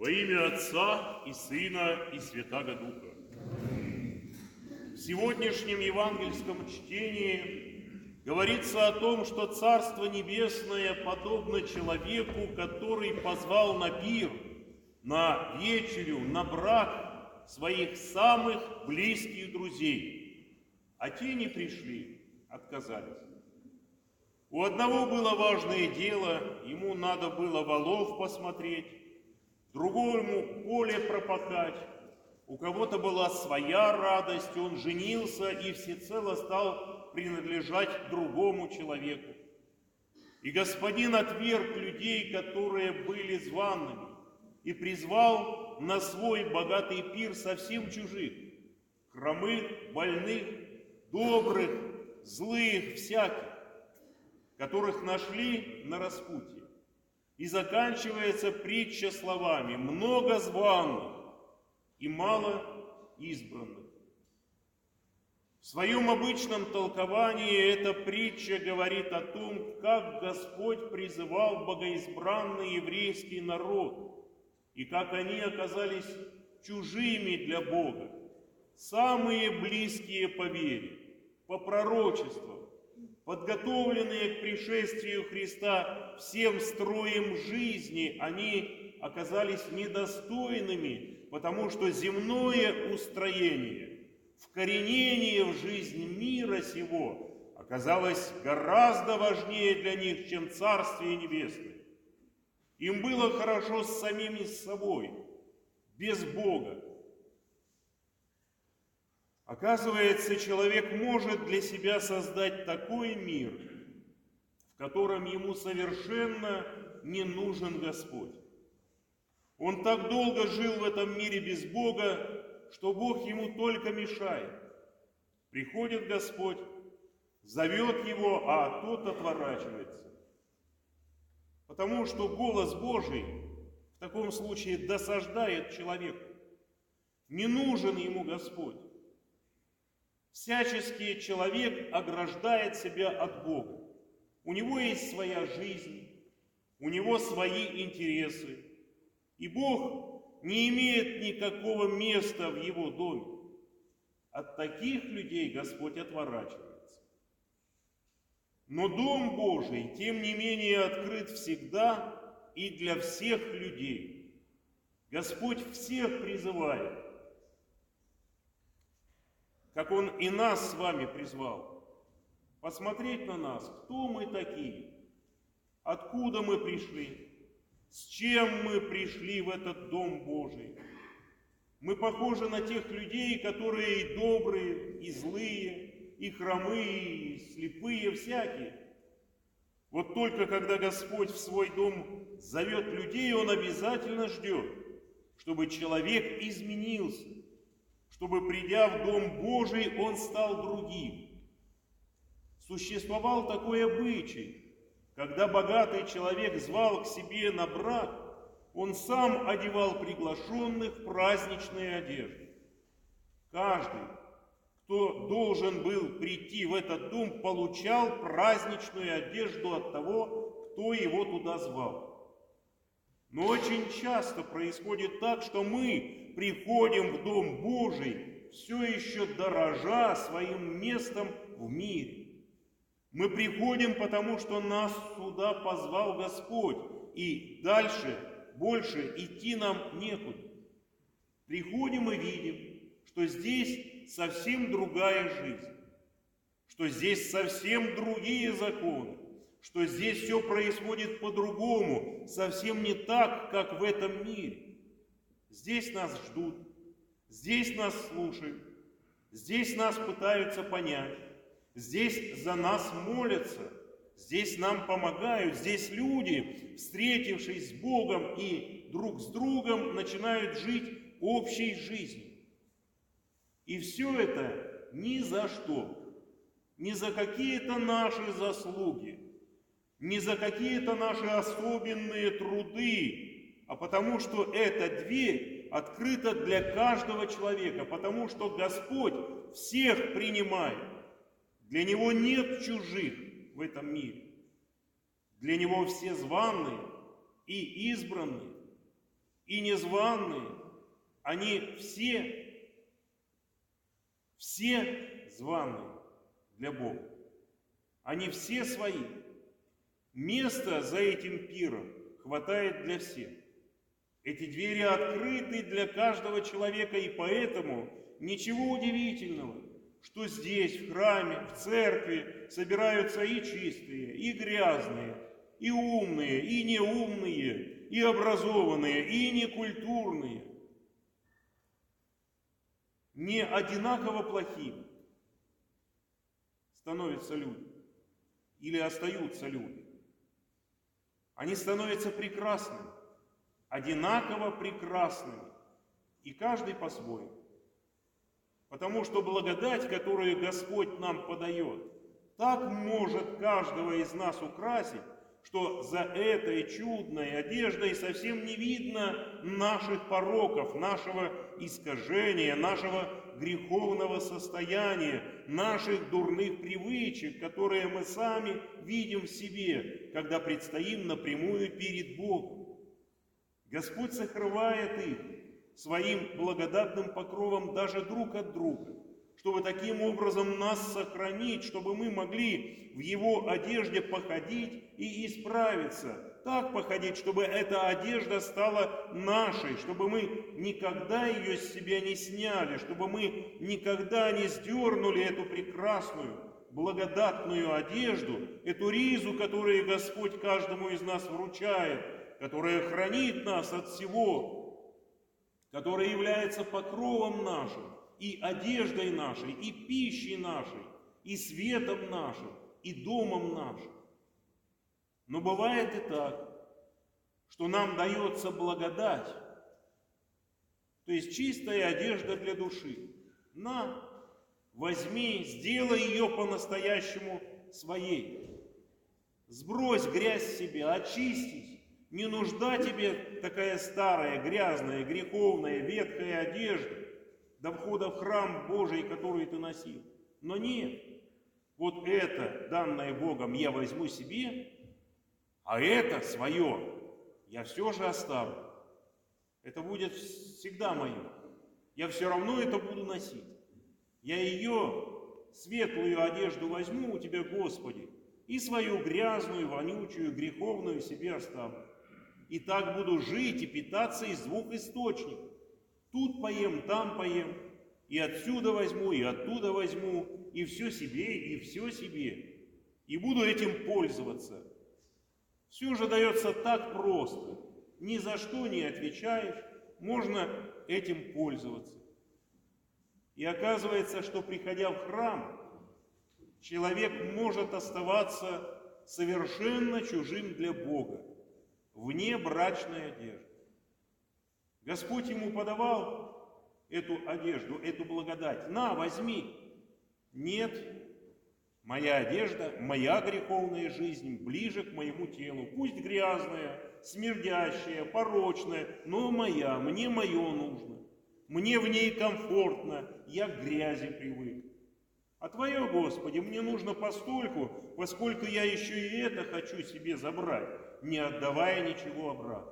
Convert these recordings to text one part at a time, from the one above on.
Во имя Отца и Сына и Святаго Духа. В сегодняшнем евангельском чтении говорится о том, что Царство Небесное подобно человеку, который позвал на пир, на вечерю, на брак своих самых близких друзей, а те не пришли, отказались. У одного было важное дело, ему надо было волов посмотреть, другому поле пропахать, у кого-то была своя радость, он женился и всецело стал принадлежать другому человеку. И Господин отверг людей, которые были зваными, и призвал на свой богатый пир совсем чужих, хромых, больных, добрых, злых, всяких, которых нашли на распутье. И заканчивается притча словами: много званых и мало избранных. В своем обычном толковании эта притча говорит о том, как Господь призывал богоизбранный еврейский народ, и как они оказались чужими для Бога, самые близкие по вере, по пророчествам, подготовленные к пришествию Христа всем строем жизни, они оказались недостойными, потому что земное устроение, вкоренение в жизнь мира сего оказалось гораздо важнее для них, чем Царствие Небесное. Им было хорошо с самими собой, без Бога. Оказывается, человек может для себя создать такой мир, в котором ему совершенно не нужен Господь. Он так долго жил в этом мире без Бога, что Бог ему только мешает. Приходит Господь, зовет его, а тот отворачивается. Потому что голос Божий в таком случае досаждает человеку. Не нужен ему Господь. Всячески человек ограждает себя от Бога. У него есть своя жизнь, у него свои интересы. И Бог не имеет никакого места в его доме. От таких людей Господь отворачивается. Но Дом Божий, тем не менее, открыт всегда и для всех людей. Господь всех призывает, как Он и нас с вами призвал, посмотреть на нас, кто мы такие, откуда мы пришли, с чем мы пришли в этот Дом Божий. Мы похожи на тех людей, которые и добрые, и злые, и хромые, и слепые, всякие. Вот только когда Господь в свой дом зовет людей, Он обязательно ждет, чтобы человек изменился, чтобы, придя в Дом Божий, он стал другим. Существовал такой обычай, когда богатый человек звал к себе на брак, он сам одевал приглашенных в праздничные одежды. Каждый, кто должен был прийти в этот дом, получал праздничную одежду от того, кто его туда звал. Но очень часто происходит так, что мы приходим в Дом Божий, все еще дорожа своим местом в мире. Мы приходим, потому что нас сюда позвал Господь, и дальше, больше идти нам некуда. Приходим и видим, что здесь совсем другая жизнь, что здесь совсем другие законы, что здесь все происходит по-другому, совсем не так, как в этом мире. Здесь нас ждут, здесь нас слушают, здесь нас пытаются понять, здесь за нас молятся, здесь нам помогают, здесь люди, встретившись с Богом и друг с другом, начинают жить общей жизнью. И все это ни за что, ни за какие-то наши заслуги, ни за какие-то наши особенные труды, а потому что эта дверь открыта для каждого человека, потому что Господь всех принимает. Для Него нет чужих в этом мире. Для Него все званые и избранные. и незваные, они все званые для Бога. Они все свои. Места за этим пиром хватает для всех. Эти двери открыты для каждого человека, и поэтому ничего удивительного, что здесь, в храме, в церкви собираются и чистые, и грязные, и умные, и неумные, и образованные, и некультурные. Не одинаково плохими становятся люди или остаются люди. Они становятся прекрасными, одинаково прекрасными, и каждый по-своему. Потому что благодать, которую Господь нам подает, так может каждого из нас украсить, что за этой чудной одеждой совсем не видно наших пороков, нашего искажения, нашего греховного состояния, наших дурных привычек, которые мы сами видим в себе, когда предстоим напрямую перед Богом. Господь сокрывает их своим благодатным покровом даже друг от друга, чтобы таким образом нас сохранить, чтобы мы могли в Его одежде походить и исправиться. Так походить, чтобы эта одежда стала нашей, чтобы мы никогда ее с себя не сняли, чтобы мы никогда не сдернули эту прекрасную, благодатную одежду, эту ризу, которую Господь каждому из нас вручает, которая хранит нас от всего, которая является покровом нашим, и одеждой нашей, и пищей нашей, и светом нашим, и домом нашим. Но бывает и так, что нам дается благодать, то есть чистая одежда для души. На, возьми, сделай ее по-настоящему своей. Сбрось грязь с себя, очистись. Не нужда тебе такая старая, грязная, греховная, ветхая одежда до входа в храм Божий, который ты носил. Но нет, вот это, данное Богом, я возьму себе, а это свое я все же оставлю. Это будет всегда мое. Я все равно это буду носить. Я ее, светлую одежду, возьму у тебя, Господи, и свою грязную, вонючую, греховную себе оставлю. И так буду жить и питаться из двух источников. Тут поем, там поем, и отсюда возьму, и оттуда возьму, и все себе, и все себе. И буду этим пользоваться. Все же дается так просто. Ни за что не отвечаешь, можно этим пользоваться. И оказывается, что приходя в храм, человек может оставаться совершенно чужим для Бога, вне брачной одежды. Господь ему подавал эту одежду, эту благодать. На, возьми. Нет, моя одежда, моя греховная жизнь ближе к моему телу. Пусть грязная, смердящая, порочная, но моя, мне мое нужно. Мне в ней комфортно, я к грязи привык. А Твое, Господи, мне нужно постольку, поскольку я еще и это хочу себе забрать, не отдавая ничего обратно.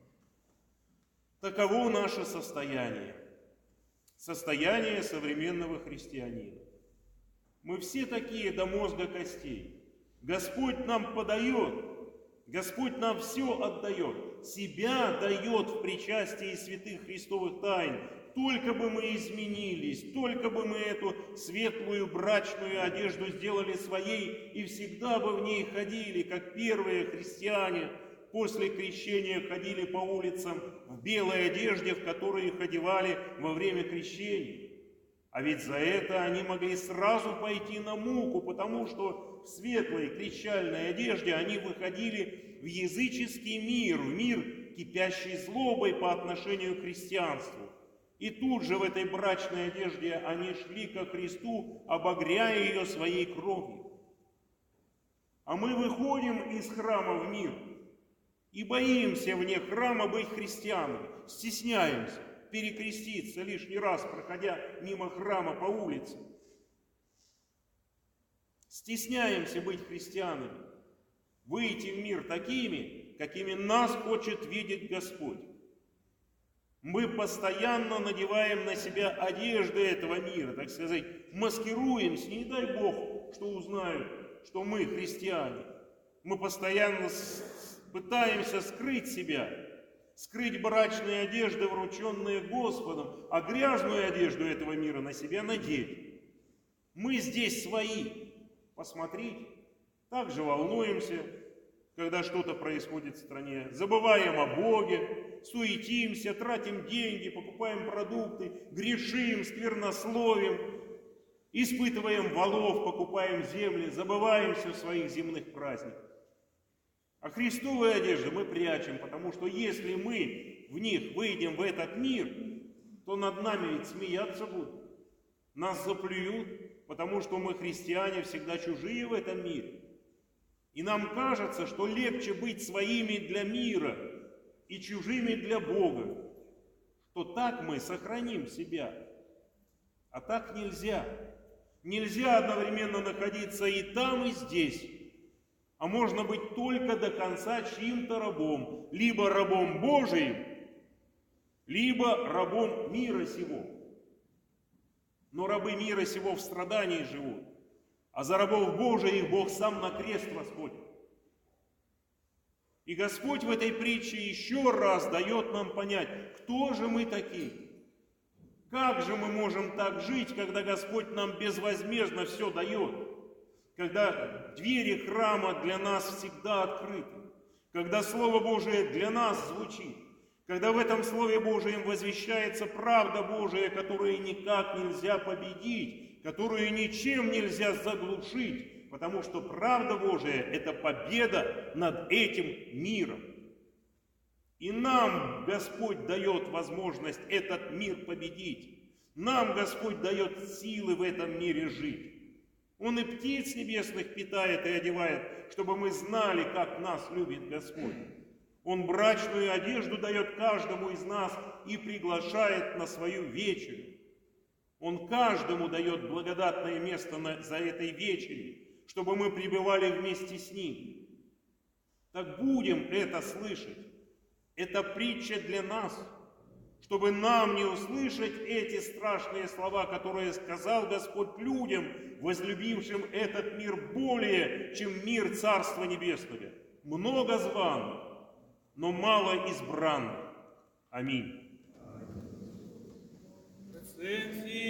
Таково наше состояние. Состояние современного христианина. Мы все такие до мозга костей. Господь нам подает, Господь нам все отдает. Себя дает в причастии святых христовых тайн. Только бы мы изменились, только бы мы эту светлую брачную одежду сделали своей и всегда бы в ней ходили, как первые христиане после крещения ходили по улицам в белой одежде, в которой их одевали во время крещения. А ведь за это они могли сразу пойти на муку, потому что в светлой крещальной одежде они выходили в языческий мир, в мир, кипящий злобой по отношению к христианству. И тут же в этой брачной одежде они шли ко Христу, обогряя ее своей кровью. А мы выходим из храма в мир и боимся вне храма быть христианами, стесняемся перекреститься лишний раз, проходя мимо храма по улице. Стесняемся быть христианами, выйти в мир такими, какими нас хочет видеть Господь. Мы постоянно надеваем на себя одежды этого мира, так сказать, маскируемся, не дай Бог, что узнают, что мы христиане. Мы постоянно пытаемся скрыть себя, скрыть брачные одежды, врученные Господом, а грязную одежду этого мира на себя надеть. Мы здесь свои. Посмотрите, также волнуемся, когда что-то происходит в стране, забываем о Боге, суетимся, тратим деньги, покупаем продукты, грешим, сквернословим, испытываем волов, покупаем земли, забываемся в своих земных праздниках. А христовые одежды мы прячем, потому что если мы в них выйдем в этот мир, то над нами ведь смеяться будут. Нас заплюют, потому что мы, христиане, всегда чужие в этом мире. И нам кажется, что легче быть своими для мира и чужими для Бога, что так мы сохраним себя. А так нельзя. Нельзя одновременно находиться и там, и здесь. А можно быть только до конца чьим-то рабом. Либо рабом Божиим, либо рабом мира сего. Но рабы мира сего в страдании живут, а за рабов Божиих Бог сам на крест восходит. И Господь в этой притче еще раз дает нам понять, кто же мы такие. Как же мы можем так жить, когда Господь нам безвозмездно все дает? Когда двери храма для нас всегда открыты, когда Слово Божие для нас звучит, когда в этом Слове Божием возвещается правда Божия, которую никак нельзя победить, которую ничем нельзя заглушить, потому что правда Божия – это победа над этим миром. И нам Господь дает возможность этот мир победить. Нам Господь дает силы в этом мире жить. Он и птиц небесных питает и одевает, чтобы мы знали, как нас любит Господь. Он брачную одежду дает каждому из нас и приглашает на свою вечерю. Он каждому дает благодатное место за этой вечерей, чтобы мы пребывали вместе с Ним. Так будем это слышать. Это притча для нас, чтобы нам не услышать эти страшные слова, которые сказал Господь людям, возлюбившим этот мир более, чем мир Царства Небесного. Много званых, но мало избранных. Аминь.